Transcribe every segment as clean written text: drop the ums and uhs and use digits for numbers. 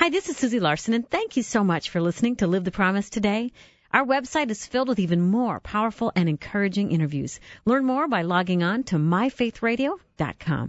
Hi, this is Susie Larson, and thank you so much for listening to Live the Promise today. Our website is filled with even more powerful and encouraging interviews. Learn more by logging on to myfaithradio.com.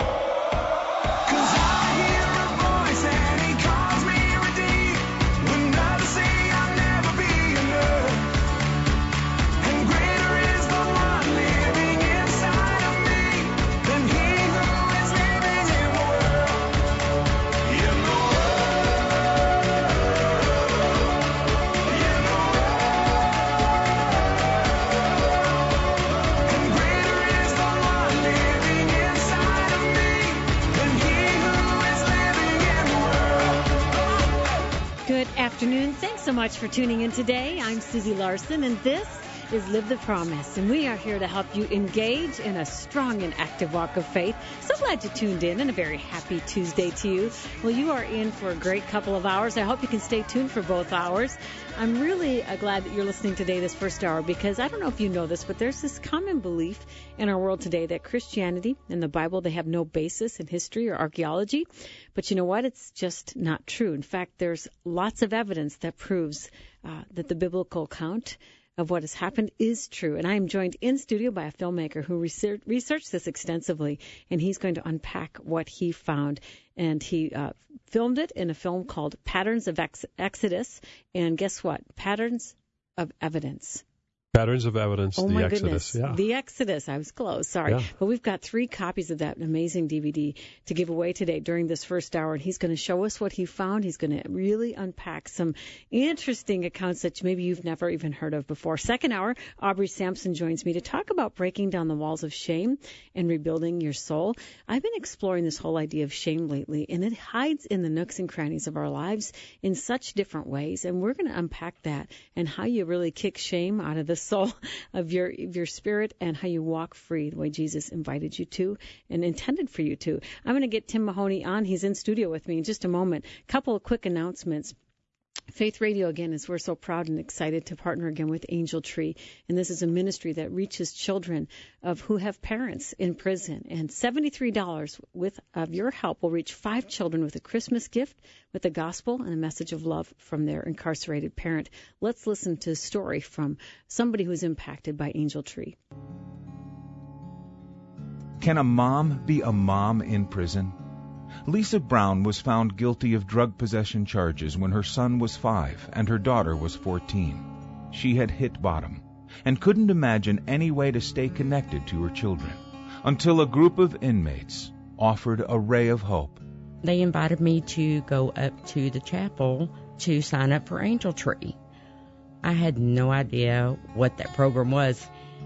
Good afternoon. Thanks so much for tuning in today. I'm Susie Larson, and this is Live the Promise, and we are here to help you engage in a strong and active walk of faith. So glad you tuned in, and a very happy Tuesday to you. Well, you are in for a great couple of hours. I hope you can stay tuned for both hours. I'm really glad that you're listening today, this first hour, because I don't know if you know this, but there's this common belief in our world today that Christianity and the Bible, they have no basis in history or archaeology. But you know what? It's just not true. In fact, there's lots of evidence that proves that the biblical account of what has happened is true. And I am joined in studio by a filmmaker who researched this extensively, and he's going to unpack what he found. And he filmed it in a film called Patterns of Exodus. And guess what? Patterns of Evidence. Patterns of Evidence, oh the my Exodus. Goodness. Yeah. The Exodus. I was close. Sorry. Yeah. But we've got 3 copies of that amazing DVD to give away today during this first hour. And he's going to show us what he found. He's going to really unpack some interesting accounts that maybe you've never even heard of before. Second hour, Aubrey Sampson joins me to talk about breaking down the walls of shame and rebuilding your soul. I've been exploring this whole idea of shame lately, and it hides in the nooks and crannies of our lives in such different ways. And we're going to unpack that and how you really kick shame out of the soul of your spirit, and how you walk free the way Jesus invited you to and intended for you to. I'm going to get Tim Mahoney on. He's in studio with me in just a moment. A couple of quick announcements. Faith Radio, again, is we're so proud and excited to partner again with Angel Tree. And this is a ministry that reaches children who have parents in prison. And $73 of your help will reach 5 children with a Christmas gift, with the gospel and a message of love from their incarcerated parent. Let's listen to a story from somebody who's impacted by Angel Tree. Can a mom be a mom in prison? Lisa Brown was found guilty of drug possession charges when her son was 5 and her daughter was 14. She had hit bottom and couldn't imagine any way to stay connected to her children until a group of inmates offered a ray of hope. They invited me to go up to the chapel to sign up for Angel Tree. I had no idea what that program was,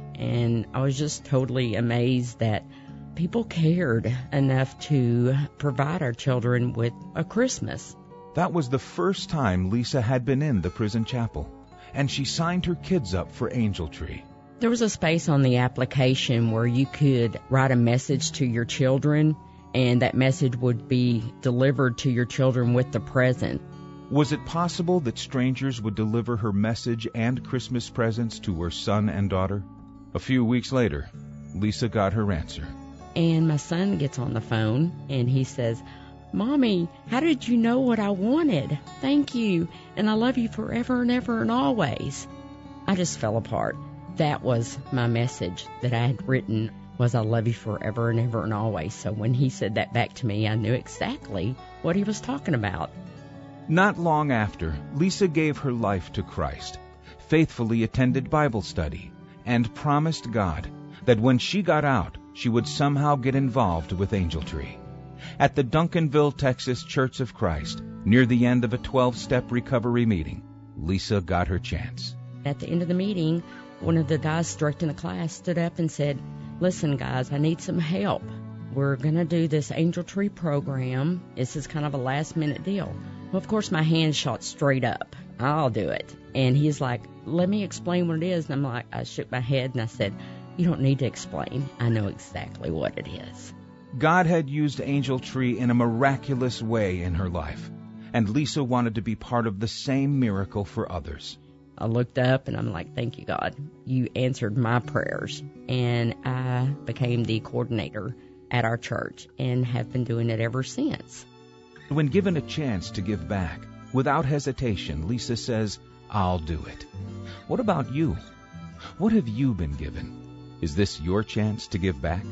and I was just totally amazed that people cared enough to provide our children with a Christmas. That was the first time Lisa had been in the prison chapel, and she signed her kids up for Angel Tree. There was a space on the application where you could write a message to your children, and that message would be delivered to your children with the present. Was it possible that strangers would deliver her message and Christmas presents to her son and daughter? A few weeks later, Lisa got her answer. And my son gets on the phone, and he says, "Mommy, how did you know what I wanted? Thank you, and I love you forever and ever and always." I just fell apart. That was my message that I had written, was I love you forever and ever and always. So when he said that back to me, I knew exactly what he was talking about. Not long after, Lisa gave her life to Christ, faithfully attended Bible study, and promised God that when she got out, she would somehow get involved with Angel Tree. At the Duncanville, Texas Church of Christ, near the end of a 12-step recovery meeting, Lisa got her chance. At the end of the meeting, one of the guys directing the class stood up and said, "Listen, guys, I need some help. We're going to do this Angel Tree program. This is kind of a last-minute deal." Well, of course, my hand shot straight up. I'll do it. And he's like, "Let me explain what it is." And I'm like, I shook my head and I said, "You don't need to explain. I know exactly what it is." God had used Angel Tree in a miraculous way in her life, and Lisa wanted to be part of the same miracle for others. I looked up and I'm like, "Thank you, God. You answered my prayers." And I became the coordinator at our church and have been doing it ever since. When given a chance to give back, without hesitation, Lisa says, "I'll do it." What about you? What have you been given? Is this your chance to give back?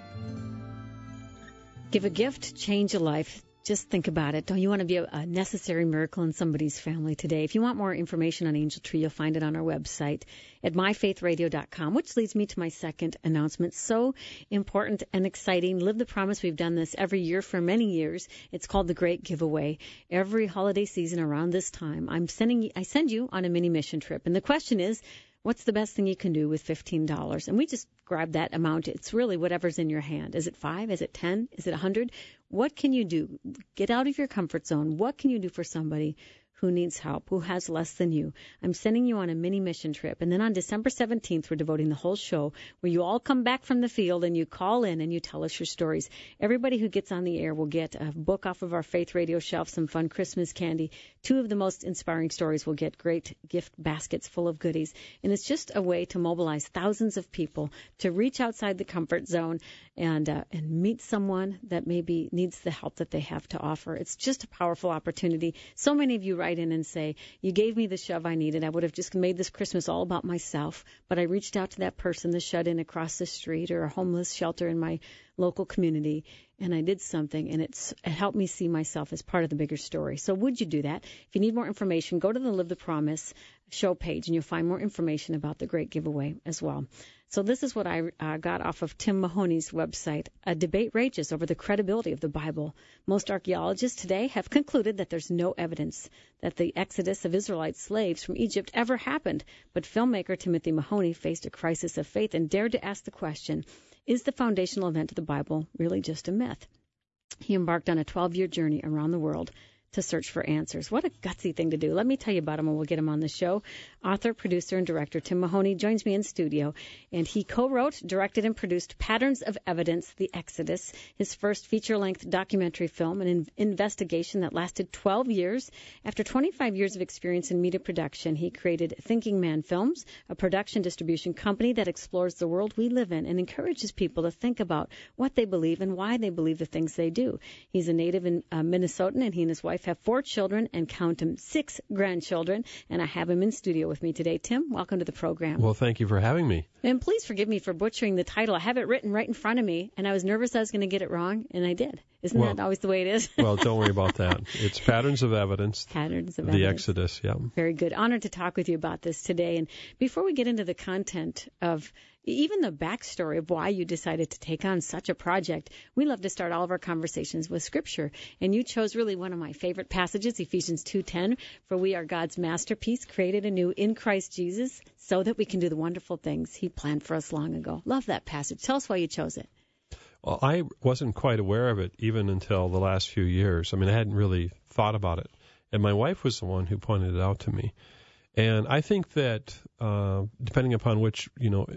Give a gift, change a life. Just think about it. Don't you want to be a necessary miracle in somebody's family today? If you want more information on Angel Tree, you'll find it on our website at myfaithradio.com, which leads me to my second announcement. So important and exciting. Live the Promise. We've done this every year for many years. It's called the Great Giveaway. Every holiday season around this time, I send you on a mini mission trip. And the question is, what's the best thing you can do with $15? And we just grab that amount. It's really whatever's in your hand. Is it 5? Is it 10? Is it 100? What can you do? Get out of your comfort zone. What can you do for somebody who needs help, who has less than you? I'm sending you on a mini mission trip. And then on December 17th, we're devoting the whole show where you all come back from the field and you call in and you tell us your stories. Everybody who gets on the air will get a book off of our Faith Radio shelf, some fun Christmas candy. 2 of the most inspiring stories will get great gift baskets full of goodies. And it's just a way to mobilize thousands of people to reach outside the comfort zone and meet someone that maybe needs the help that they have to offer. It's just a powerful opportunity. So many of you write in and say, you gave me the shove I needed. I would have just made this Christmas all about myself, but I reached out to that person, the shut-in across the street or a homeless shelter in my local community, and I did something, and it helped me see myself as part of the bigger story. So would you do that? If you need more information, go to the Live the Promise show page, and you'll find more information about the Great Giveaway as well. So this is what I got off of Tim Mahoney's website. A debate rages over the credibility of the Bible. Most archaeologists today have concluded that there's no evidence that the exodus of Israelite slaves from Egypt ever happened. But filmmaker Timothy Mahoney faced a crisis of faith and dared to ask the question, is the foundational event of the Bible really just a myth? He embarked on a 12-year journey around the world to search for answers. What a gutsy thing to do. Let me tell you about him and we'll get him on the show. Author, producer, and director Tim Mahoney joins me in studio, and he co-wrote, directed, and produced Patterns of Evidence, The Exodus, his first feature-length documentary film, an investigation that lasted 12 years. After 25 years of experience in media production, he created Thinking Man Films, a production distribution company that explores the world we live in and encourages people to think about what they believe and why they believe the things they do. He's a native in Minnesotan, and he and his wife have 4 children and count him 6 grandchildren, and I have him in studio with me today. Tim, welcome to the program. Well, thank you for having me. And please forgive me for butchering the title. I have it written right in front of me, and I was nervous I was going to get it wrong, and I did. Isn't that always the way it is? Well, don't worry about that. It's Patterns of Evidence. Patterns of The Evidence. Exodus, yeah. Very good. Honored to talk with you about this today. And before we get into the content of even the backstory of why you decided to take on such a project, we love to start all of our conversations with Scripture. And you chose really one of my favorite passages, Ephesians 2:10, for we are God's masterpiece, created anew in Christ Jesus, so that we can do the wonderful things He planned for us long ago. Love that passage. Tell us why you chose it. Well, I wasn't quite aware of it even until the last few years. I mean, I hadn't really thought about it. And my wife was the one who pointed it out to me. And I think that depending upon which,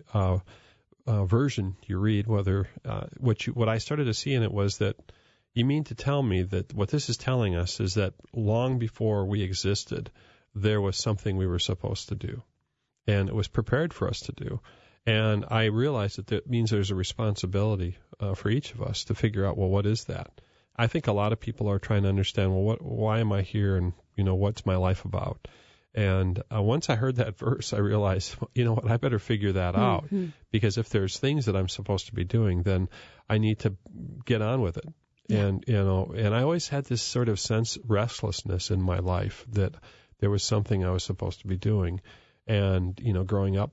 version you read, whether what I started to see in it was that you mean to tell me that what this is telling us is that long before we existed, there was something we were supposed to do, and it was prepared for us to do. And I realized that means there's a responsibility for each of us to figure out, well, what is that? I think a lot of people are trying to understand, well, why am I here, and what's my life about? And once I heard that verse, I realized, you know what, I better figure that out, because if there's things that I'm supposed to be doing, then I need to get on with it. Yeah. And I always had this sort of restlessness in my life that there was something I was supposed to be doing. And, growing up,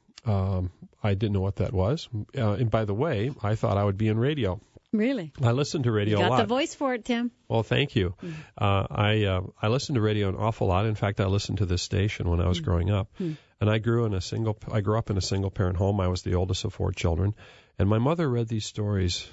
I didn't know what that was. And by the way, I thought I would be in radio. Really? I listened to radio a lot. You got the voice for it, Tim. Well, thank you. I listened to radio an awful lot. In fact, I listened to this station when I was growing up. And I grew up in a single parent home. I was the oldest of 4 children. And my mother read these stories,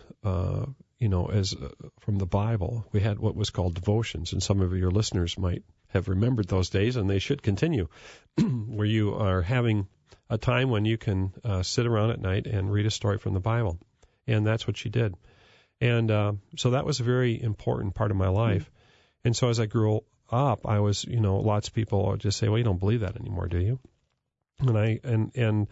as from the Bible. We had what was called devotions, and some of your listeners might have remembered those days, and they should continue, where you are having a time when you can sit around at night and read a story from the Bible. And that's what she did. And so that was a very important part of my life. And so as I grew up, I was, lots of people would just say, well, you don't believe that anymore, do you? And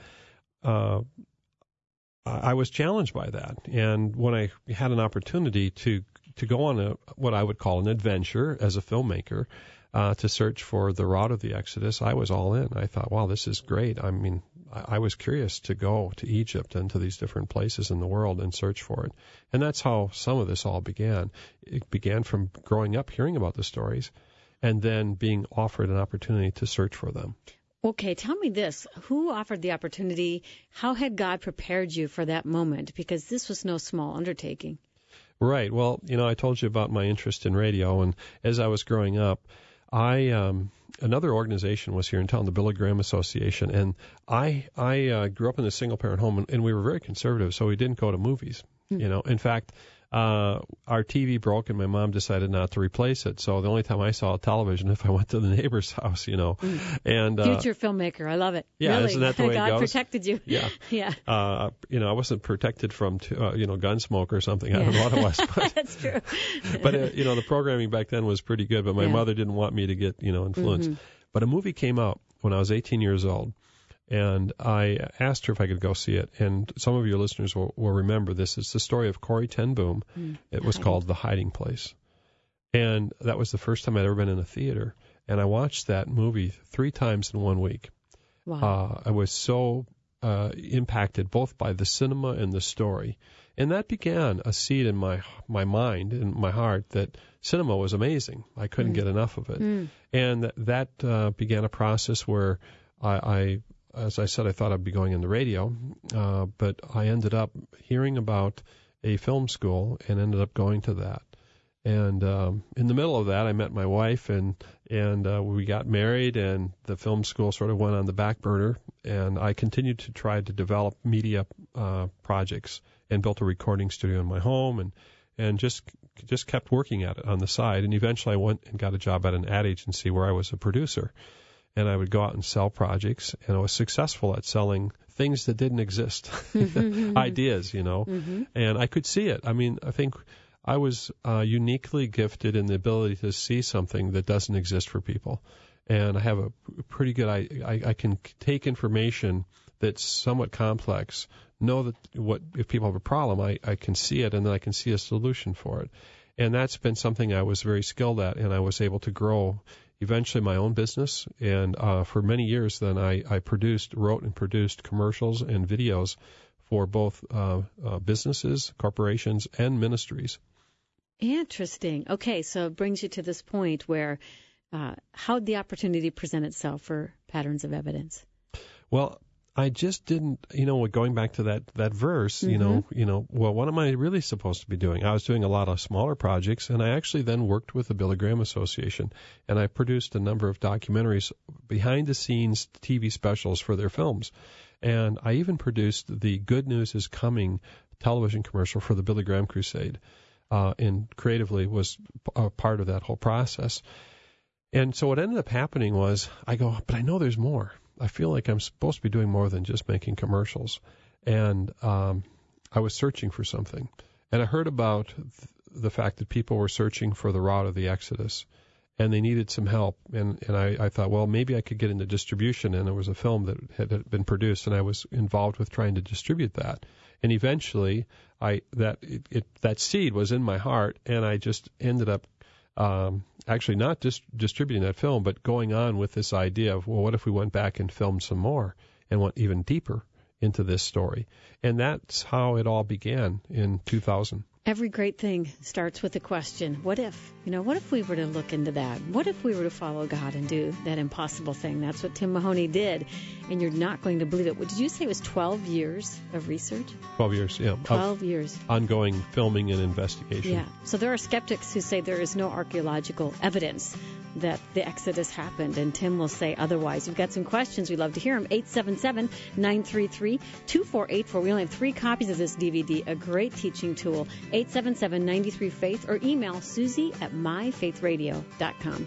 I was challenged by that. And when I had an opportunity to to go on what I would call an adventure as a filmmaker, to search for the route of the Exodus, I was all in. I thought, wow, this is great. I mean, I was curious to go to Egypt and to these different places in the world and search for it. And that's how some of this all began. It began from growing up hearing about the stories and then being offered an opportunity to search for them. Okay, tell me this. Who offered the opportunity? How had God prepared you for that moment? Because this was no small undertaking. Right. Well, I told you about my interest in radio, and as I was growing up, another organization was here in town, the Billy Graham Association, and I grew up in a single-parent home, and we were very conservative, so we didn't go to movies. In fact, our TV broke, and my mom decided not to replace it. So the only time I saw television, if I went to the neighbor's house, And future filmmaker, I love it. Yeah, really. Isn't that the way God it goes? protected you. Yeah, yeah. I wasn't protected from, gun smoke or something. I don't know what it was, but that's true. But the programming back then was pretty good. But my mother didn't want me to get influenced. Mm-hmm. But a movie came out when I was 18 years old. And I asked her if I could go see it. And some of your listeners will remember this. It's the story of Corrie ten Boom. It was called The Hiding Place. And that was the first time I'd ever been in a theater. And I watched that movie 3 times in 1 week. Wow. I was so impacted both by the cinema and the story. And that began a seed in my mind, in my heart, that cinema was amazing. I couldn't get enough of it. And that began a process where I as I said, I thought I'd be going into radio, but I ended up hearing about a film school and ended up going to that. And in the middle of that, I met my wife, and we got married, and the film school sort of went on the back burner, and I continued to try to develop media projects and built a recording studio in my home, and just kept working at it on the side. And eventually I went and got a job at an ad agency where I was a producer. And I would go out and sell projects, and I was successful at selling things that didn't exist, ideas, and I could see it. I mean, I think I was uniquely gifted in the ability to see something that doesn't exist for people. And I have a pretty good, I can take information that's somewhat complex, know that if people have a problem, I can see it, and then I can see a solution for it. And that's been something I was very skilled at, and I was able to grow eventually my own business, and for many years then I wrote and produced commercials and videos for both businesses, corporations, and ministries. Interesting. Okay, so it brings you to this point where how'd the opportunity present itself for Patterns of Evidence? Well, I just didn't, going back to that verse, well, what am I really supposed to be doing? I was doing a lot of smaller projects, and I actually then worked with the Billy Graham Association, and I produced a number of documentaries, behind-the-scenes TV specials for their films. And I even produced the Good News is Coming television commercial for the Billy Graham Crusade, and creatively was a part of that whole process. And so what ended up happening was I go, but I know there's more. I feel like I'm supposed to be doing more than just making commercials. And I was searching for something. And I heard about the fact that people were searching for the route of the Exodus, and they needed some help. And I thought, well, maybe I could get into distribution. And there was a film that had been produced, and I was involved with trying to distribute that. And eventually, that seed was in my heart, and I just ended up actually not just distributing that film, but going on with this idea of, well, what if we went back and filmed some more and went even deeper into this story? And that's how it all began in 2000. Every great thing starts with a question. What if? What if we were to look into that? What if we were to follow God and do that impossible thing? That's what Tim Mahoney did, and you're not going to believe it. What did you say it was 12 years of research? 12 years, yeah. 12 years. Ongoing filming and investigation. Yeah. So there are skeptics who say there is no archaeological evidence that the Exodus happened, and Tim will say otherwise. We've got some questions. We'd love to hear them. 877-933-2484. We only have 3 copies of this DVD, a great teaching tool. 877-93-FAITH, or email Susie@myfaithradio.com.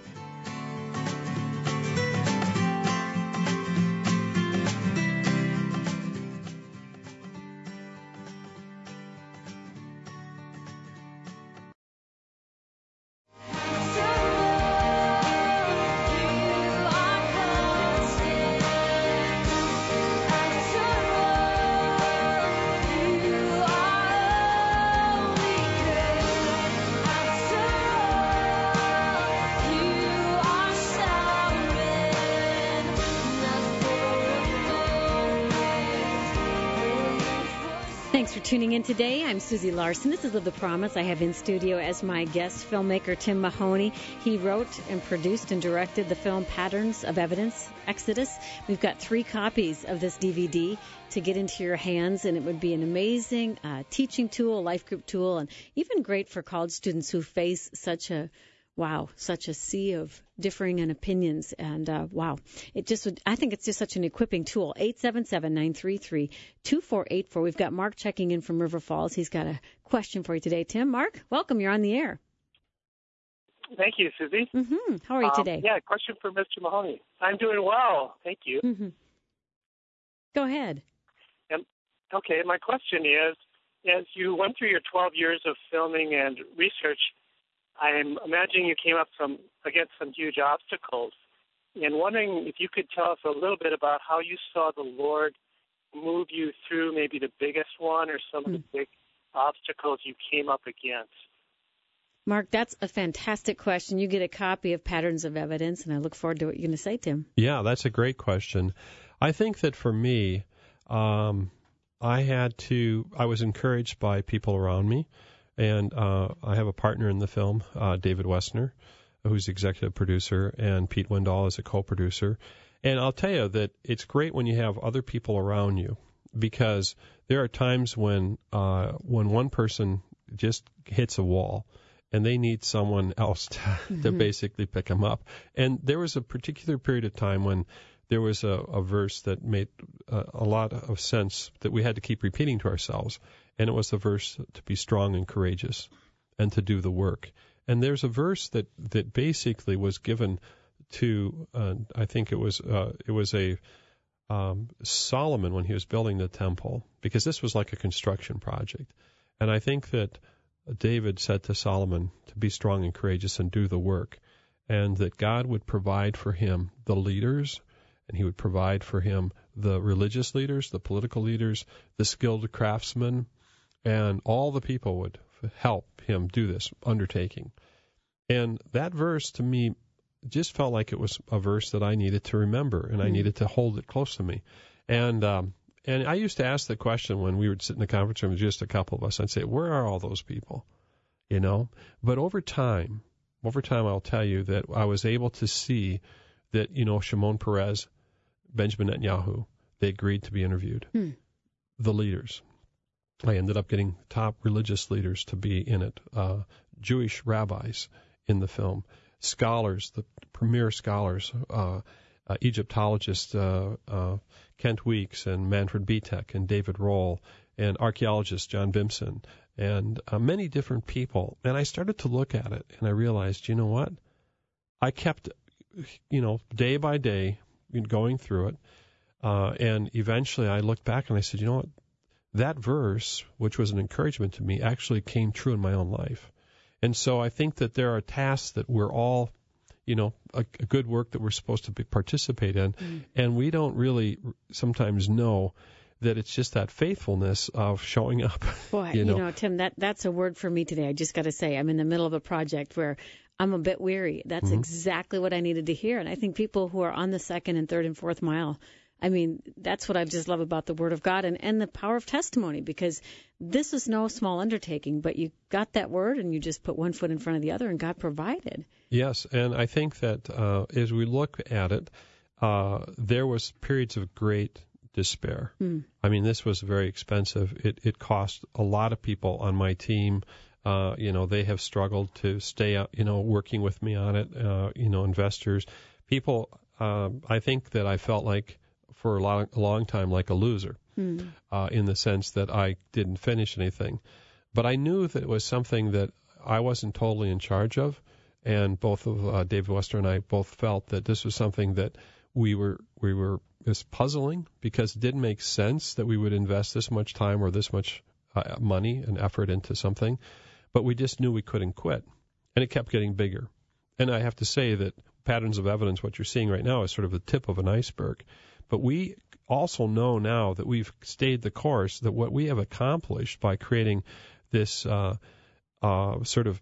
tuning in today. I'm Susie Larson. This is Live the Promise. I have in studio as my guest filmmaker Tim Mahoney. He wrote and produced and directed the film Patterns of Evidence, Exodus. We've got 3 copies of this DVD to get into your hands, and it would be an amazing teaching tool, life group tool, and even great for college students who face such a sea of differing and opinions. And I think it's just such an equipping tool. 877-933-2484. We've got Mark checking in from River Falls. He's got a question for you today. Tim, Mark, welcome. You're on the air. Thank you, Susie. Mm-hmm. How are you today? Question for Mr. Mahoney. I'm doing well. Thank you. Mm-hmm. Go ahead. Okay, my question is, as you went through your 12 years of filming and research, I'm imagining you came up against some huge obstacles, and wondering if you could tell us a little bit about how you saw the Lord move you through maybe the biggest one or some of the big obstacles you came up against. Mark, that's a fantastic question. You get a copy of Patterns of Evidence, and I look forward to what you're going to say, Tim. Yeah, that's a great question. I think that for me, I was encouraged by people around me. And I have a partner in the film, David Westner, who's the executive producer, and Pete Wendell is a co-producer. And I'll tell you that it's great when you have other people around you, because there are times when one person just hits a wall and they need someone else to basically pick them up. And there was a particular period of time when there was a verse that made a lot of sense that we had to keep repeating to ourselves. And it was the verse to be strong and courageous and to do the work. And there's a verse that basically was given to, I think it was Solomon when he was building the temple, because this was like a construction project. And I think that David said to Solomon to be strong and courageous and do the work, and that God would provide for him the leaders, and he would provide for him the religious leaders, the political leaders, the skilled craftsmen, and all the people would help him do this undertaking. And that verse, to me, just felt like it was a verse that I needed to remember, and I needed to hold it close to me. And I used to ask the question when we would sit in the conference room, just a couple of us, I'd say, where are all those people? You know? But over time, I'll tell you that I was able to see that, Shimon Peres, Benjamin Netanyahu, they agreed to be interviewed. The leaders. I ended up getting top religious leaders to be in it, Jewish rabbis in the film, scholars, the premier scholars, Egyptologists, Kent Weeks and Manfred Bitek and David Roll, and archaeologist John Bimson, and many different people. And I started to look at it, and I realized, you know what? I kept, day by day going through it, and eventually I looked back and I said, you know what? That verse, which was an encouragement to me, actually came true in my own life. And so I think that there are tasks that we're all, a good work that we're supposed to participate in, and we don't really sometimes know that it's just that faithfulness of showing up. Boy, Tim, that's a word for me today. I just got to say, I'm in the middle of a project where I'm a bit weary. That's exactly what I needed to hear. And I think people who are on the second and third and fourth mile, that's what I just love about the Word of God and the power of testimony, because this is no small undertaking, but you got that Word and you just put one foot in front of the other, and God provided. Yes, and I think that as we look at it, there was periods of great despair. This was very expensive. It cost a lot of people on my team. They have struggled to stay, working with me on it, investors. People, I think that I felt like, for a long time, like a loser, in the sense that I didn't finish anything. But I knew that it was something that I wasn't totally in charge of, and both of David Wester and I both felt that this was something that we were puzzling, because it didn't make sense that we would invest this much time or this much money and effort into something, but we just knew we couldn't quit, and it kept getting bigger. And I have to say that Patterns of Evidence, what you're seeing right now, is sort of the tip of an iceberg. But we also know now that we've stayed the course, that what we have accomplished by creating this sort of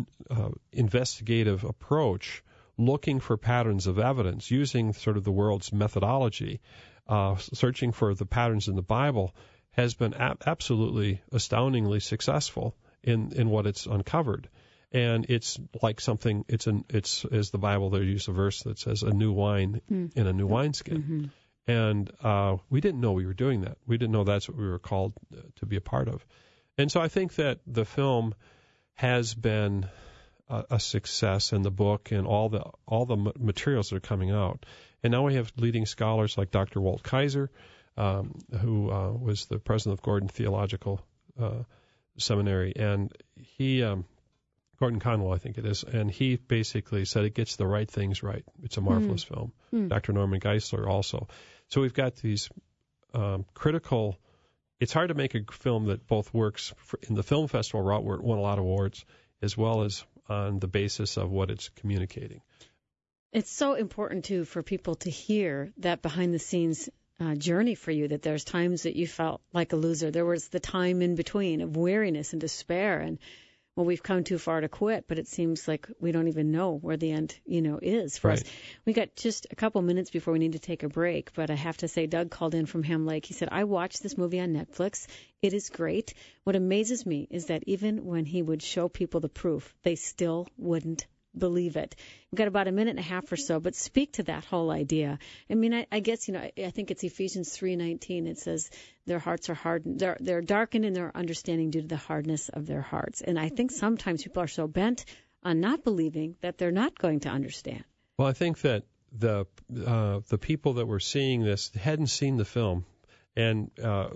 investigative approach, looking for patterns of evidence, using sort of the world's methodology, searching for the patterns in the Bible, has been absolutely astoundingly successful in what it's uncovered. And it's like something, it's as the Bible, they use a verse that says a new wine in a new wineskin. And we didn't know we were doing that. We didn't know that's what we were called to be a part of. And so I think that the film has been a success, in the book and all the materials that are coming out. And now we have leading scholars like Dr. Walt Kaiser, who was the president of Gordon Theological Seminary, and he Gordon Conwell, I think it is, and he basically said it gets the right things right. It's a marvelous film. Dr. Norman Geisler also. So we've got these critical. It's hard to make a film that both works in the film festival route, where it won a lot of awards, as well as on the basis of what it's communicating. It's so important, too, for people to hear that behind-the-scenes journey for you, that there's times that you felt like a loser. There was the time in between of weariness and despair, and, well, we've come too far to quit, but it seems like we don't even know where the end, is for us. We got just a couple minutes before we need to take a break, but I have to say, Doug called in from Ham Lake. He said, I watched this movie on Netflix. It is great. What amazes me is that even when he would show people the proof, they still wouldn't believe it. We've got about a minute and a half or so, but speak to that whole idea. I mean, I guess, I think it's Ephesians 3:19. It says their hearts are hardened. They're darkened in their understanding due to the hardness of their hearts. And I think sometimes people are so bent on not believing that they're not going to understand. Well, I think that the people that were seeing this hadn't seen the film. And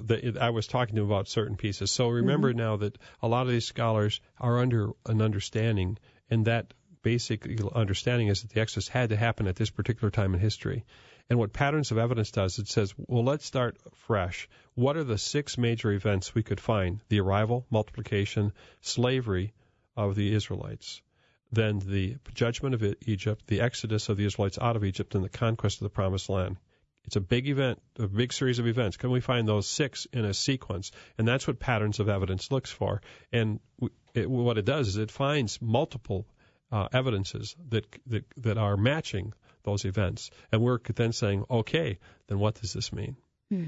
I was talking to them about certain pieces. So remember now that a lot of these scholars are under an understanding, and that basic understanding is that the Exodus had to happen at this particular time in history. And what Patterns of Evidence does, it says, well, let's start fresh. What are the 6 major events we could find? The arrival, multiplication, slavery of the Israelites, then the judgment of Egypt, the exodus of the Israelites out of Egypt, and the conquest of the Promised Land. It's a big event, a big series of events. Can we find those 6 in a sequence? And that's what Patterns of Evidence looks for. And what it does is it finds multiple evidences that are matching those events, and we're then saying, okay, then what does this mean?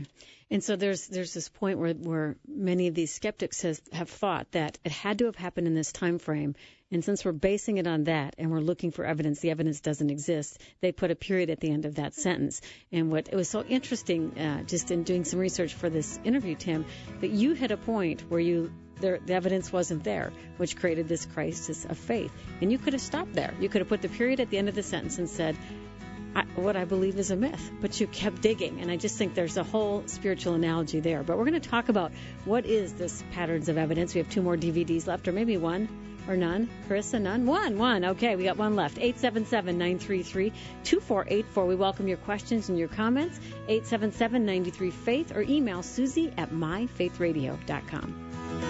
And so there's this point where many of these skeptics have thought that it had to have happened in this time frame, and since we're basing it on that and we're looking for evidence, the evidence doesn't exist, they put a period at the end of that sentence. And what it was so interesting, just in doing some research for this interview, Tim, that you hit a point where the evidence wasn't there, which created this crisis of faith. And you could have stopped there. You could have put the period at the end of the sentence and said, what I believe is a myth, but you kept digging. And I just think there's a whole spiritual analogy there. But we're going to talk about what is this Patterns of Evidence. We have 2 more DVDs left, or maybe 1 or none. Carissa, none? One. Okay, we got 1 left. 877-933-2484. We welcome your questions and your comments. 877-93-FAITH, or email Susie@myfaithradio.com.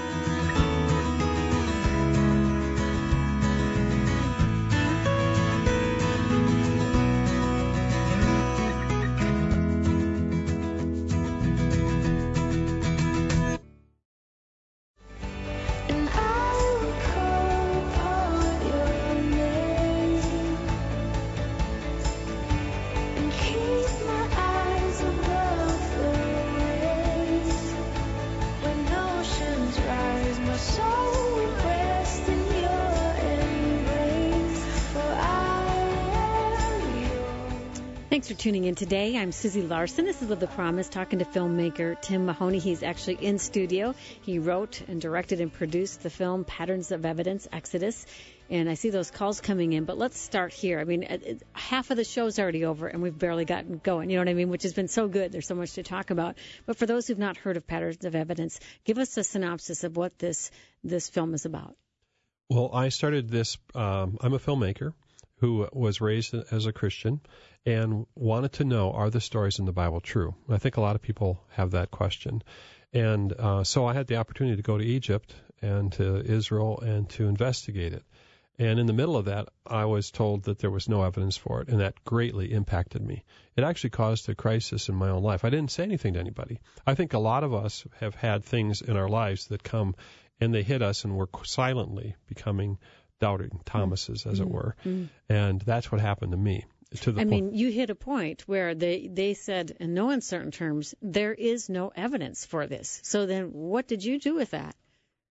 Thanks for tuning in today. I'm Susie Larson. This is Of the Promise, talking to filmmaker Tim Mahoney. He's actually in studio. He wrote and directed and produced the film Patterns of Evidence, Exodus. And I see those calls coming in, but let's start here. I mean, half of the show's already over, and we've barely gotten going, you know what I mean, which has been so good. There's so much to talk about. But for those who've not heard of Patterns of Evidence, give us a synopsis of what this film is about. Well, I started this, I'm a filmmaker who was raised as a Christian and wanted to know, are the stories in the Bible true? I think a lot of people have that question. And so I had the opportunity to go to Egypt and to Israel and to investigate it. And in the middle of that, I was told that there was no evidence for it, and that greatly impacted me. It actually caused a crisis in my own life. I didn't say anything to anybody. I think a lot of us have had things in our lives that come and they hit us, and we're silently becoming doubting Thomases, as it were. And that's what happened to me. to the I point. mean, you hit a point where they said, in no uncertain terms, there is no evidence for this. So then what did you do with that?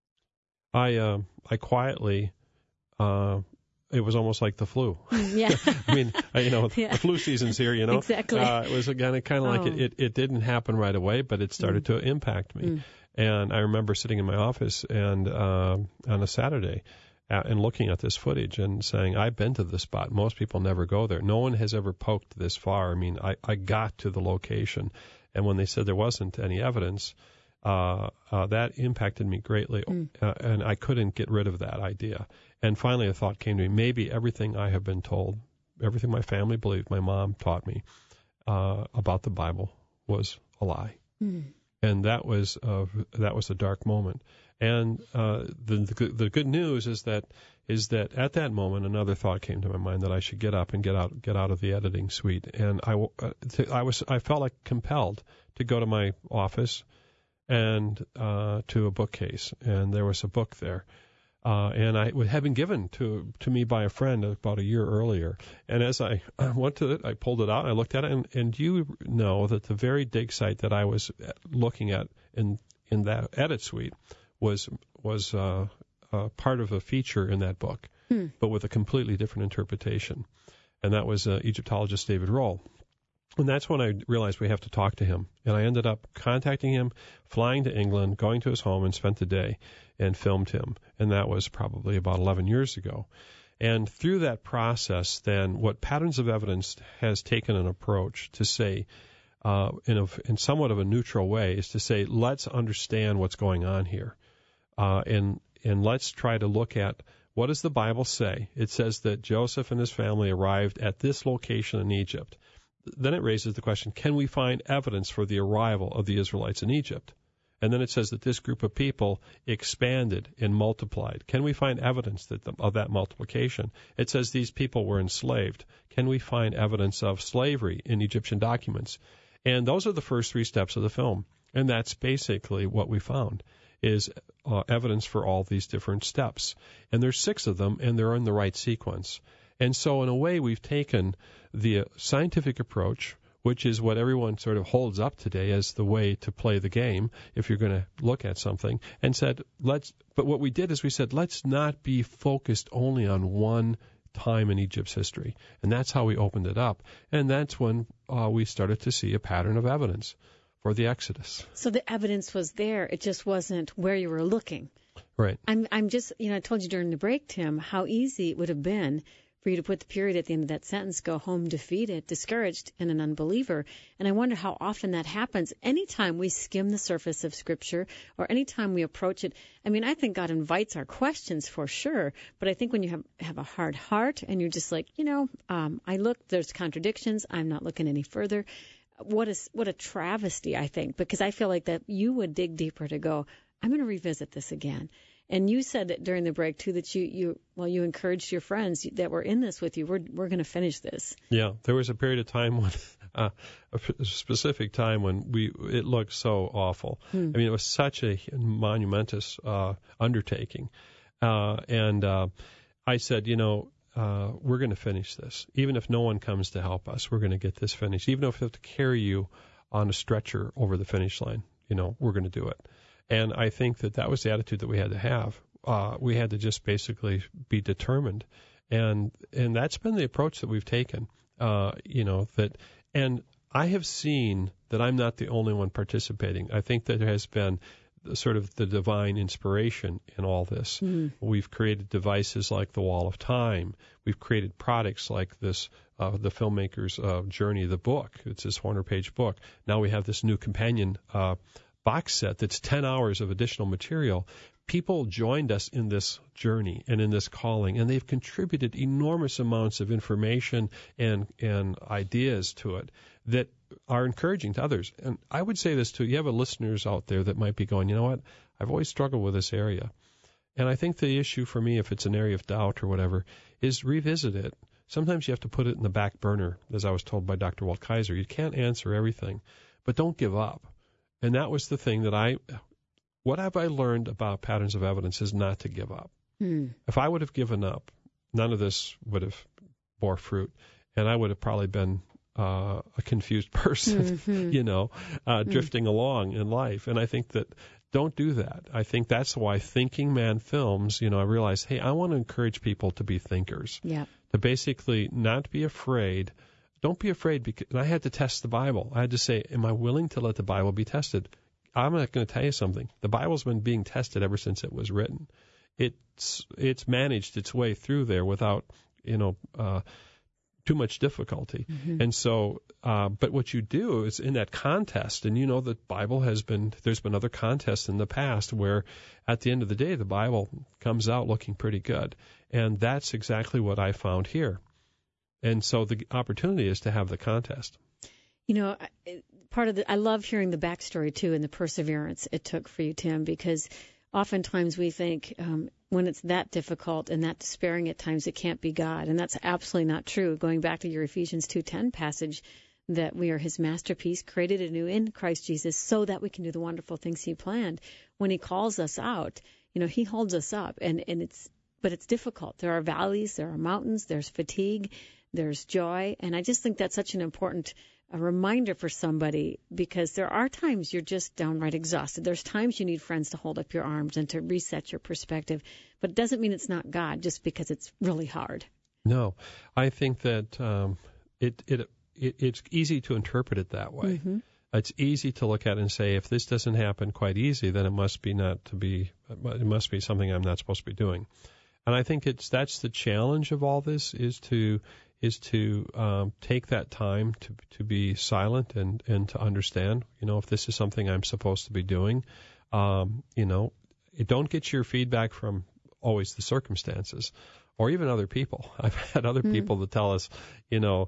I quietly, it was almost like the flu. Yeah. I mean, Yeah. the flu season's here, Exactly. It was again kind of like it didn't happen right away, but it started to impact me. And I remember sitting in my office and on a Saturday and looking at this footage and saying, I've been to this spot. Most people never go there. No one has ever poked this far. I mean, I got to the location. And when they said there wasn't any evidence, that impacted me greatly. And I couldn't get rid of that idea. And finally a thought came to me, maybe everything I have been told, everything my family believed, my mom taught me about the Bible was a lie. And that was a dark moment. And the good news is that at that moment another thought came to my mind that I should get up and get out of the editing suite. And I felt like compelled to go to my office and to a bookcase, and there was a book there. And it had been given to me by a friend about a year earlier. And as I went to it, I pulled it out, I looked at it, and you know that the very dig site that I was looking at in that edit suite was part of a feature in that book, but with a completely different interpretation. And that was Egyptologist David Rohl. And that's when I realized we have to talk to him. And I ended up contacting him, flying to England, going to his home, and spent the day and filmed him. And that was probably about 11 years ago. And through that process, then, what Patterns of Evidence has taken an approach to say, in somewhat of a neutral way, is to say, let's understand what's going on here. And let's try to look at, what does the Bible say? It says that Joseph and his family arrived at this location in Egypt. Then it raises the question, can we find evidence for the arrival of the Israelites in Egypt? And then it says that this group of people expanded and multiplied. Can we find evidence of that multiplication? It says these people were enslaved. Can we find evidence of slavery in Egyptian documents? And those are the first three steps of the film. And that's basically what we found, is evidence for all these different steps. And there's 6 of them, and they're in the right sequence. And so in a way, we've taken the scientific approach, which is what everyone sort of holds up today as the way to play the game if you're going to look at something, and said, but what we did is we said, let's not be focused only on one time in Egypt's history. And that's how we opened it up. And that's when we started to see a pattern of evidence for the Exodus. So the evidence was there. It just wasn't where you were looking. Right. I'm just, I told you during the break, Tim, how easy it would have been for you to put the period at the end of that sentence, go home defeated, discouraged, and an unbeliever. And I wonder how often that happens. Anytime we skim the surface of Scripture or anytime we approach it, I think God invites our questions for sure. But I think when you have a hard heart and you're just like, I look, there's contradictions, I'm not looking any further. What a travesty, I think, because I feel like that you would dig deeper to go, I'm going to revisit this again. And you said that during the break, too, that you encouraged your friends that were in this with you. We're going to finish this. Yeah, there was a period of time when, a specific time when it looked so awful. It was such a monumentous undertaking. And I said, we're going to finish this. Even if no one comes to help us, we're going to get this finished. Even if we have to carry you on a stretcher over the finish line, we're going to do it. And I think that was the attitude that we had to have. We had to just basically be determined. And that's been the approach that we've taken, and I have seen that I'm not the only one participating. I think that there has been sort of the divine inspiration in all this. We've created devices like the Wall of Time. We've created products like this, the filmmaker's journey, the book. It's this 400-page book. Now we have this new companion box set that's 10 hours of additional material. People joined us in this journey and in this calling, and they've contributed enormous amounts of information and ideas to it that are encouraging to others. And I would say this too, you have listeners out there that might be going, you know what, I've always struggled with this area. And I think the issue for me, if it's an area of doubt or whatever, is revisit it. Sometimes you have to put it in the back burner, as I was told by Dr. Walt Kaiser. You can't answer everything, but don't give up. And that was the thing what have I learned about Patterns of Evidence is not to give up. If I would have given up, none of this would have bore fruit. and I would have probably been a confused person, drifting along in life. And I think that don't do that. I think that's why Thinking Man Films, I realized, hey, I want to encourage people to be thinkers. Yeah. To basically not be afraid. Don't be afraid, because and I had to test the Bible. I had to say, am I willing to let the Bible be tested? I'm going to tell you something. The Bible's been being tested ever since it was written. It's managed its way through there without, too much difficulty. Mm-hmm. And so, but what you do is in that contest, and the Bible there's been other contests in the past where at the end of the day, the Bible comes out looking pretty good. And that's exactly what I found here. And so the opportunity is to have the contest. I love hearing the backstory too and the perseverance it took for you, Tim, because oftentimes we think when it's that difficult and that despairing at times, it can't be God. And that's absolutely not true. Going back to your Ephesians 2:10 passage, that we are his masterpiece, created anew in Christ Jesus so that we can do the wonderful things he planned. When he calls us out, he holds us up. But it's difficult. There are valleys, there are mountains, there's fatigue, there's joy. And I just think that's such an important reminder for somebody, because there are times you're just downright exhausted. There's times you need friends to hold up your arms and to reset your perspective. But it doesn't mean it's not God just because it's really hard. No, I think that it's easy to interpret it that way. Mm-hmm. It's easy to look at it and say, if this doesn't happen quite easy, then it must be something I'm not supposed to be doing. And I think that's the challenge of all this is to take that time to be silent and to understand, if this is something I'm supposed to be doing. Don't get your feedback from always the circumstances or even other people. I've had other people that tell us, you're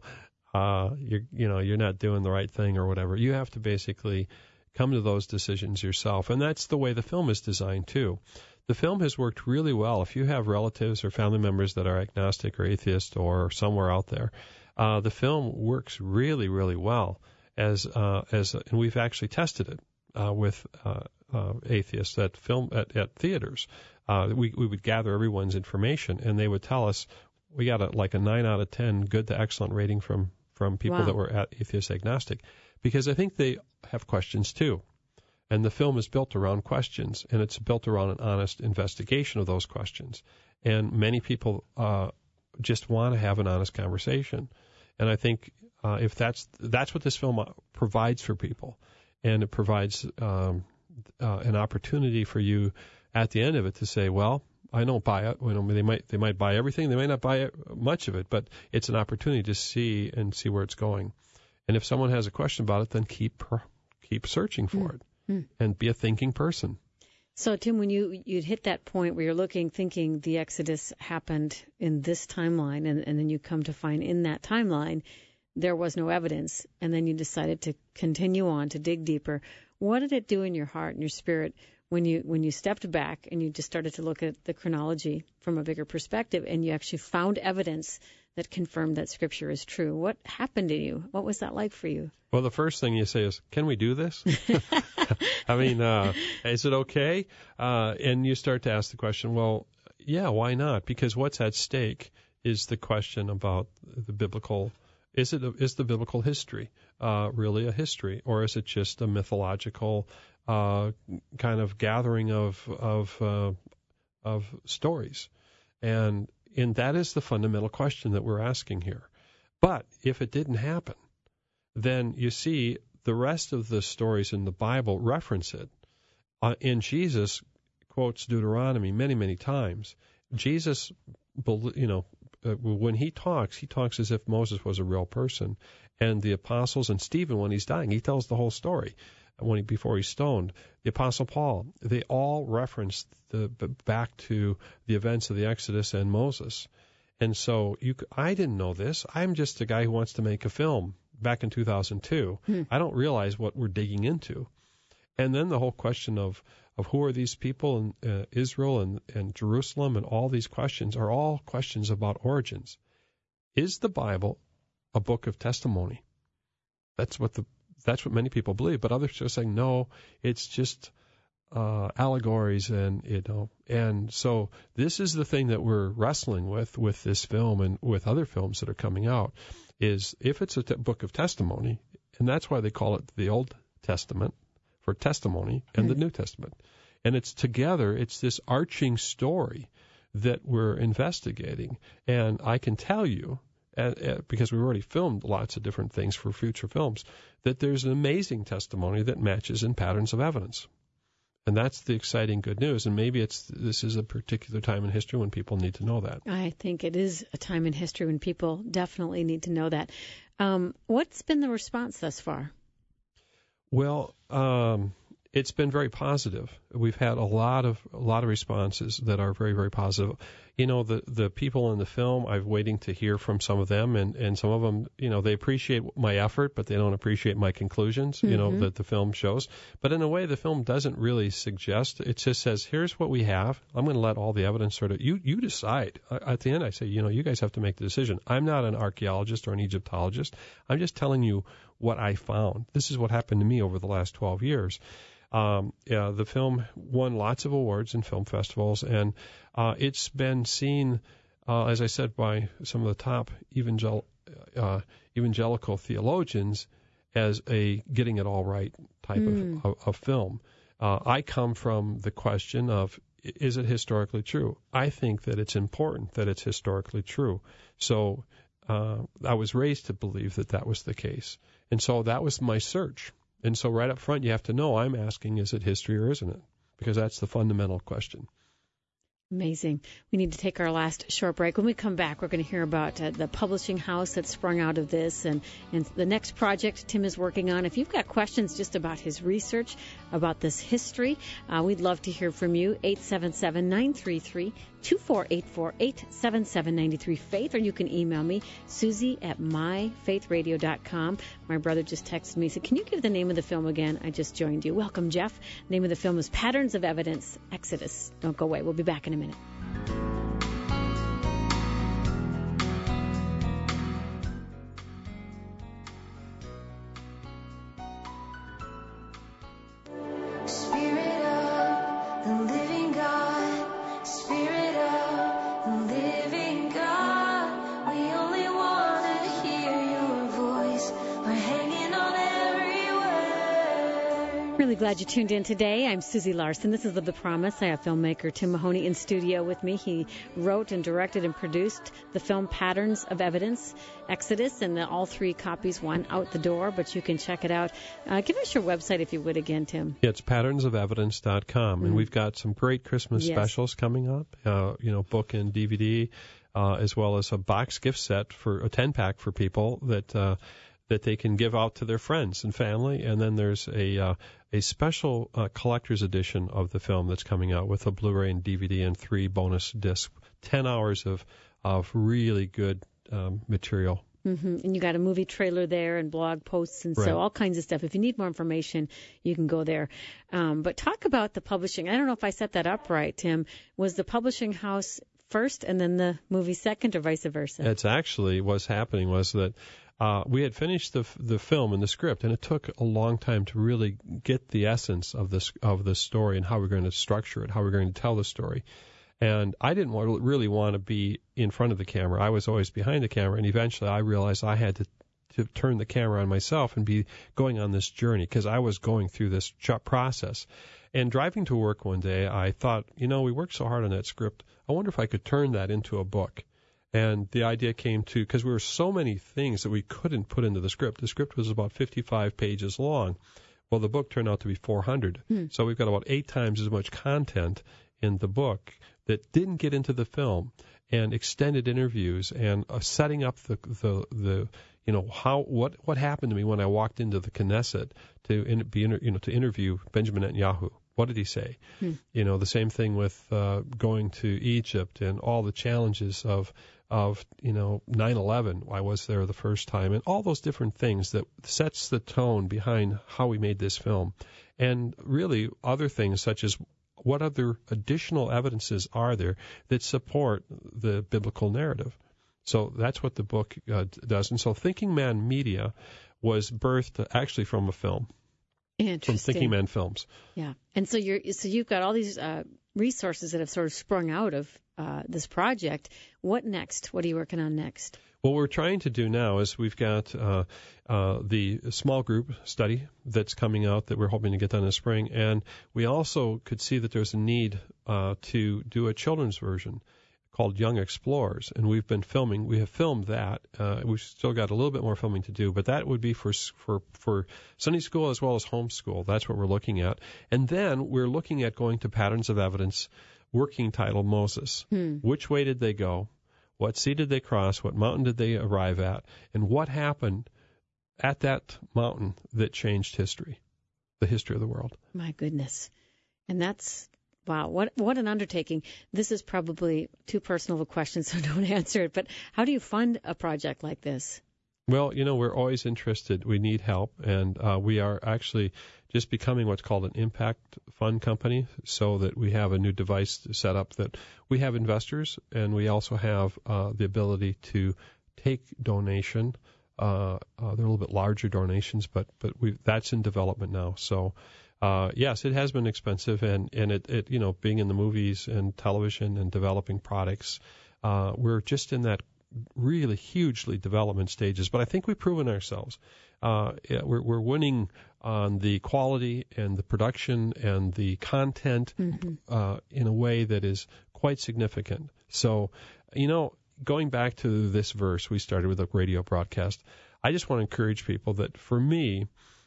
not doing the right thing or whatever. You have to basically come to those decisions yourself. And that's the way the film is designed too. The film has worked really well. If you have relatives or family members that are agnostic or atheist or somewhere out there, the film works really, really well. And we've actually tested it with atheists at theaters. We would gather everyone's information, and they would tell us we got a 9 out of 10 good to excellent rating from people that were atheist agnostic, because I think they have questions too. And the film is built around questions, and it's built around an honest investigation of those questions. And many people just want to have an honest conversation. And I think if that's what this film provides for people, and it provides an opportunity for you at the end of it to say, well, I don't buy it. They might buy everything, they may not buy much of it, but it's an opportunity to see where it's going. And if someone has a question about it, then keep searching for it. And be a thinking person. So, Tim, when you'd hit that point where you're thinking the Exodus happened in this timeline, and then you come to find in that timeline there was no evidence, and then you decided to continue on, to dig deeper, what did it do in your heart and your spirit when you stepped back and you just started to look at the chronology from a bigger perspective, and you actually found evidence that confirmed that Scripture is true? What happened to you? What was that like for you? Well, the first thing you say is, can we do this? I mean, is it okay? And you start to ask the question, well, yeah, why not? Because what's at stake is the question about the biblical, is the biblical history really a history, or is it just a mythological kind of gathering of stories? And that is the fundamental question that we're asking here. But if it didn't happen, then you see the rest of the stories in the Bible reference it. And Jesus quotes Deuteronomy many, many times. Jesus, when he talks as if Moses was a real person. And the apostles and Stephen, when he's dying, he tells the whole story. Before he's stoned, the Apostle Paul, they all reference back to the events of the Exodus and Moses. And so I didn't know this. I'm just a guy who wants to make a film back in 2002. I don't realize what we're digging into. And then the whole question of who are these people in Israel and Jerusalem, and all these questions are all questions about origins. Is the Bible a book of testimony? That's what many people believe, but others are saying, no, it's just allegories, and so this is the thing that we're wrestling with this film and with other films that are coming out, is if it's a book of testimony, and that's why they call it the Old Testament for testimony and the New Testament, and it's together, it's this arching story that we're investigating, and I can tell you, because we've already filmed lots of different things for future films, that there's an amazing testimony that matches in patterns of evidence. And that's the exciting good news. And maybe this is a particular time in history when people need to know that. I think it is a time in history when people definitely need to know that. What's been the response thus far? Well, it's been very positive. We've had a lot of responses that are very, very positive. You know, the people in the film, I'm waiting to hear from some of them, and some of them, you know, they appreciate my effort, but they don't appreciate my conclusions, you know, that the film shows. But in a way, the film doesn't really suggest. It just says, here's what we have. I'm going to let all the evidence sort of, you decide. At the end, I say, you know, you guys have to make the decision. I'm not an archaeologist or an Egyptologist. I'm just telling you what I found. This is what happened to me over the last 12 years. The film won lots of awards in film festivals, and it's been seen, as I said, by some of the top evangelical theologians as a getting it all right type of film. I come from the question of, is it historically true? I think that it's important that it's historically true. So I was raised to believe that was the case. And so that was my search. And so right up front, you have to know I'm asking, is it history or isn't it? Because that's the fundamental question. Amazing. We need to take our last short break. When we come back, we're going to hear about the publishing house that sprung out of this and the next project Tim is working on. If you've got questions just about his research, about this history, we'd love to hear from you. 877-933-2484, 877-93-FAITH, or you can email me, Susie@myfaithradio.com. My brother just texted me, said, can you give the name of the film again? I just joined you. Welcome, Jeff. The name of the film is Patterns of Evidence, Exodus. Don't go away. We'll be back in a minute. Really glad you tuned in today. I'm Susie Larson. This is The Promise. I have filmmaker Tim Mahoney in studio with me. He wrote and directed and produced the film Patterns of Evidence, Exodus, and all three copies went out the door, but you can check it out. Give us your website if you would again, Tim. Yeah, it's patternsofevidence.com, and we've got some great Christmas specials coming up, book and DVD, as well as a box gift set for a 10-pack for people that they can give out to their friends and family. And then there's a special collector's edition of the film that's coming out with a Blu-ray and DVD and 3 bonus discs, 10 hours of really good material. And you got a movie trailer there and blog posts and so all kinds of stuff. If you need more information, you can go there. But talk about the publishing. I don't know if I set that up right, Tim. Was the publishing house first and then the movie second, or vice versa? It's actually what's happening was that we had finished the film and the script, and it took a long time to really get the essence of the story and how we're going to structure it, how we're going to tell the story. And I didn't really want to be in front of the camera. I was always behind the camera, and eventually I realized I had to turn the camera on myself and be going on this journey because I was going through this process. And driving to work one day, I thought, we worked so hard on that script. I wonder if I could turn that into a book. And the idea came because we were so many things that we couldn't put into the script. The script was about 55 pages long. Well, the book turned out to be 400. So we've got about 8 times as much content in the book that didn't get into the film, and extended interviews and setting up what happened to me when I walked into the Knesset to interview Benjamin Netanyahu. What did he say? The same thing with going to Egypt and all the challenges of 9/11. I was there the first time, and all those different things that sets the tone behind how we made this film. And really other things such as what other additional evidences are there that support the biblical narrative. So that's what the book does. And so Thinking Man Media was birthed actually from a film. from Thinking Man Films. Yeah. And so you've got all these resources that have sort of sprung out of this project. What next? What are you working on next? What we're trying to do now is we've got the small group study that's coming out that we're hoping to get done in the spring, and we also could see that there's a need to do a children's version called Young Explorers, and we've been filming. We have filmed that. We've still got a little bit more filming to do, but that would be for Sunday school as well as homeschool. That's what we're looking at. And then we're looking at going to Patterns of Evidence, working title Moses. Which way did they go? What sea did they cross? What mountain did they arrive at? And what happened at that mountain that changed history, the history of the world? My goodness. And that's, wow, what an undertaking. This is probably too personal of a question, so don't answer it. But how do you fund a project like this? Well, we're always interested. We need help, and we are actually just becoming what's called an impact fund company, so that we have a new device set up that we have investors, and we also have the ability to take donation. They're a little bit larger donations, but that's in development now. So, yes, it has been expensive, and it being in the movies and television and developing products, we're just in that really hugely development stages, but I think we've proven ourselves. We're winning on the quality and the production and the content in a way that is quite significant. So, going back to this verse, we started with a radio broadcast. I just want to encourage people that for me,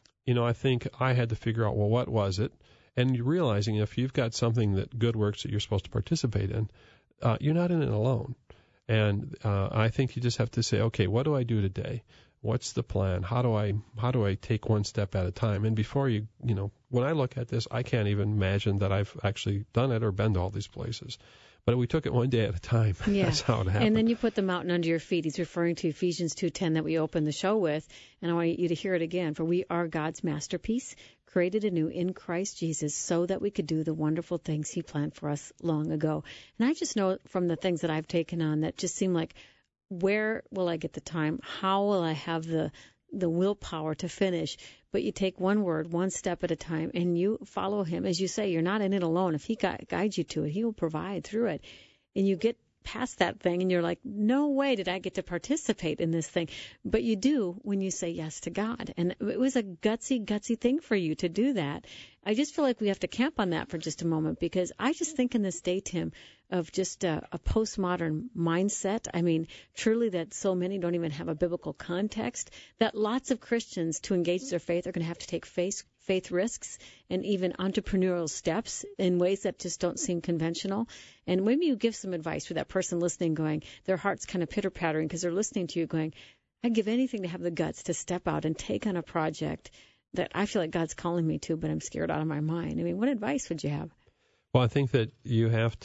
I think I had to figure out, well, what was it? And you're realizing if you've got something that good works that you're supposed to participate in, you're not in it alone. And I think you just have to say, okay, what do I do today? What's the plan? How do I take one step at a time? And before when I look at this, I can't even imagine that I've actually done it or been to all these places. But we took it one day at a time. Yeah. That's how it happened. And then you put the mountain under your feet. He's referring to Ephesians 2:10 that we opened the show with. And I want you to hear it again. For we are God's masterpiece, created anew in Christ Jesus, so that we could do the wonderful things he planned for us long ago. And I just know from the things that I've taken on that just seem like, where will I get the time? How will I have the willpower to finish? But you take one word, one step at a time, and you follow him. As you say, you're not in it alone. If he guides you to it, he will provide through it. And you get past that thing, and you're like, no way did I get to participate in this thing. But you do when you say yes to God. And it was a gutsy thing for you to do that. I just feel like we have to camp on that for just a moment, because I just think in this day, Tim, of just a postmodern mindset. I mean, truly that so many don't even have a biblical context, that lots of Christians, to engage their faith, are going to have to take faith risks and even entrepreneurial steps in ways that just don't seem conventional. And maybe you give some advice for that person listening, going, their heart's kind of pitter-pattering because they're listening to you going, I'd give anything to have the guts to step out and take on a project that I feel like God's calling me to, but I'm scared out of my mind. I mean, what advice would you have? Well, I think that you have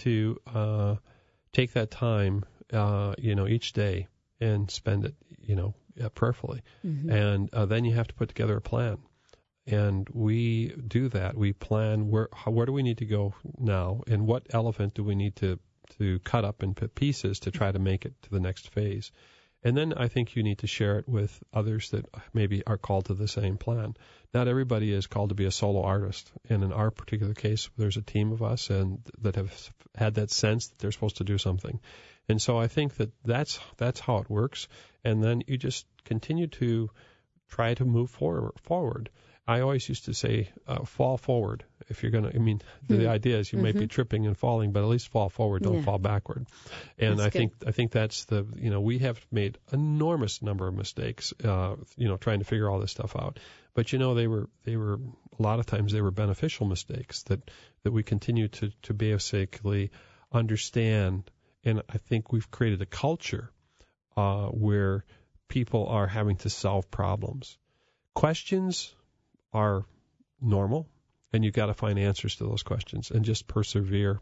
to take that time, each day and spend it, prayerfully. Mm-hmm. And then you have to put together a plan. And we do that. We plan where do we need to go now, and what elephant do we need to cut up in pieces to try to make it to the next phase. And then I think you need to share it with others that maybe are called to the same plan. Not everybody is called to be a solo artist. And in our particular case, there's a team of us and that have had that sense that they're supposed to do something. And so I think that that's how it works. And then you just continue to try to move forward. I always used to say, fall forward. If you're going to, the idea is you may be tripping and falling, but at least fall forward, don't fall backward. And that's I think that's we have made enormous number of mistakes, trying to figure all this stuff out. But, they were a lot of times they were beneficial mistakes that we continue to basically understand. And I think we've created a culture where people are having to solve problems. Questions are normal, and you've got to find answers to those questions and just persevere.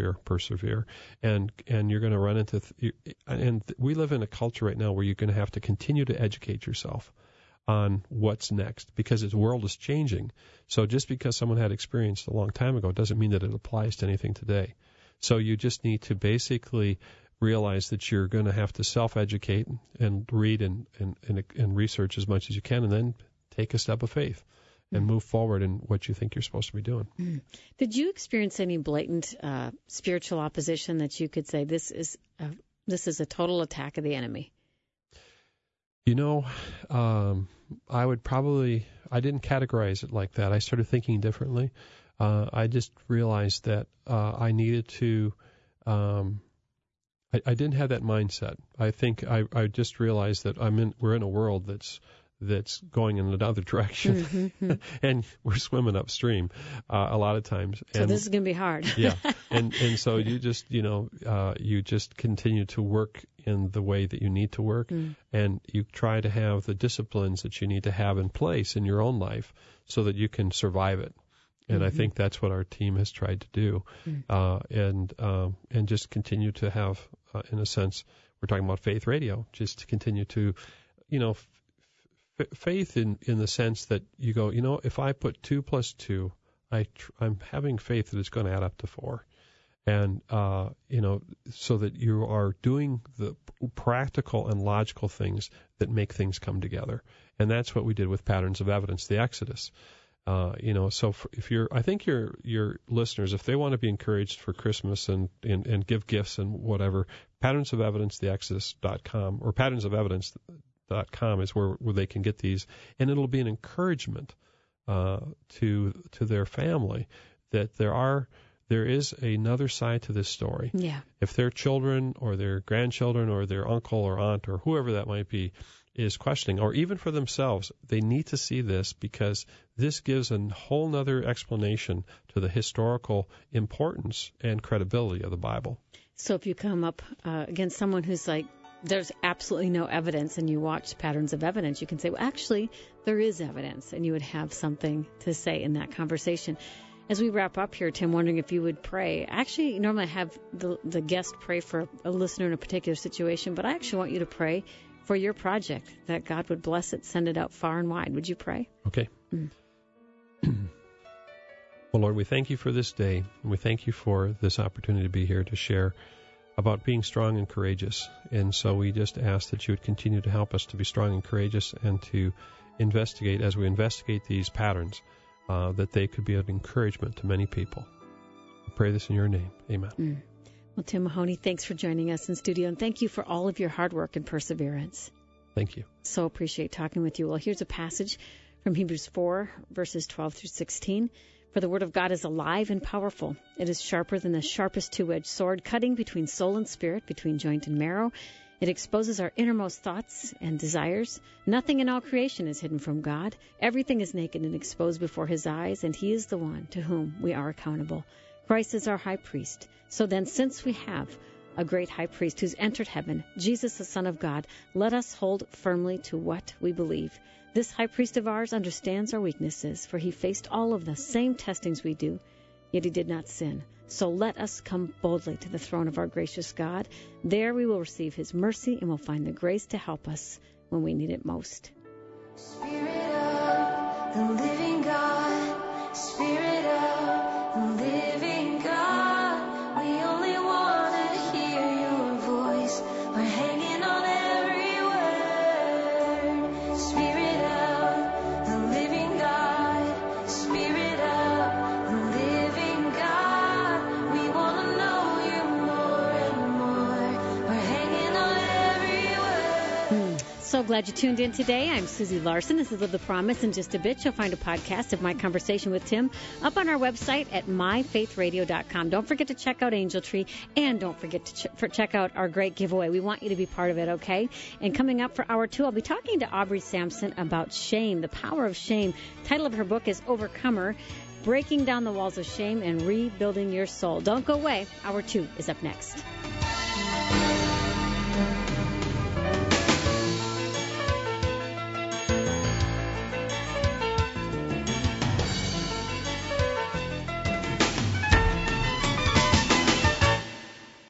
And you're going to run into, and we live in a culture right now where you're going to have to continue to educate yourself on what's next, because the world is changing. So just because someone had experience a long time ago doesn't mean that it applies to anything today. So you just need to basically realize that you're going to have to self-educate and read and research as much as you can, and then take a step of faith. and move forward in what you think you're supposed to be doing. Did you experience any blatant spiritual opposition that you could say this is a total attack of the enemy? You know, I didn't categorize it like that. I started thinking differently. I just realized that I needed to. I didn't have that mindset. I think I just realized that we're in a world that's going in another direction, and we're swimming upstream a lot of times. So this is going to be hard. Yeah, and so you just you just continue to work in the way that you need to work, and you try to have the disciplines that you need to have in place in your own life so that you can survive it. And I think that's what our team has tried to do, and just continue to have, in a sense, we're talking about Faith Radio, just to continue to, faith in the sense that you go, if I put 2 + 2, I'm having faith that it's going to add up to 4, and so that you are doing the practical and logical things that make things come together, and that's what we did with Patterns of Evidence, the Exodus. So I think your listeners, if they want to be encouraged for Christmas and give gifts and whatever, Patterns of Evidence, the Exodus.com or patternsofevidence.com is where they can get these, and it'll be an encouragement to their family that there is another side to this story. Yeah. If their children or their grandchildren or their uncle or aunt or whoever that might be is questioning, or even for themselves, they need to see this, because this gives a whole nother explanation to the historical importance and credibility of the Bible. So if you come up against someone who's like, there's absolutely no evidence, and you watch Patterns of Evidence, you can say, well, actually, there is evidence, and you would have something to say in that conversation. As we wrap up here, Tim, wondering if you would pray. Actually, normally I have the guest pray for a listener in a particular situation, but I actually want you to pray for your project, that God would bless it, send it out far and wide. Would you pray? Okay. Well, Lord, we thank you for this day, and we thank you for this opportunity to be here to share about being strong and courageous. And so we just ask that you would continue to help us to be strong and courageous, and to investigate, as we investigate these patterns, that they could be of encouragement to many people. I pray this in your name. Amen. Well, Tim Mahoney, thanks for joining us in studio, and thank you for all of your hard work and perseverance. Thank you. So appreciate talking with you. Well, here's a passage from Hebrews 4, verses 12 through 16. For the word of God is alive and powerful. It is sharper than the sharpest two-edged sword, cutting between soul and spirit, between joint and marrow. It exposes our innermost thoughts and desires. Nothing in all creation is hidden from God. Everything is naked and exposed before his eyes, and he is the one to whom we are accountable. Christ is our high priest. So then, since we have a great high priest who's entered heaven, Jesus, the Son of God, let us hold firmly to what we believe. This high priest of ours understands our weaknesses, for he faced all of the same testings we do, yet he did not sin. So let us come boldly to the throne of our gracious God. There we will receive his mercy, and will find the grace to help us when we need it most. Spirit of the living God, Spirit of the living God, we only want to hear your voice. We're hanging on every word. Spirit of the living God, Spirit of the living God, we want to know you more and more. We're hanging on every word. So glad you tuned in today. I'm Susie Larson. This is Live the Promise. In just a bit, you'll find a podcast of my conversation with Tim up on our website at myfaithradio.com. Don't forget to check out Angel Tree, and don't forget to check out our great giveaway. We want you to be part of it, okay? And coming up for hour 2, I'll be talking to Aubrey Sampson about shame, the power of shame. The title of her book is Overcomer, Breaking Down the Walls of Shame and Rebuilding Your Soul. Don't go away. Hour 2 is up next.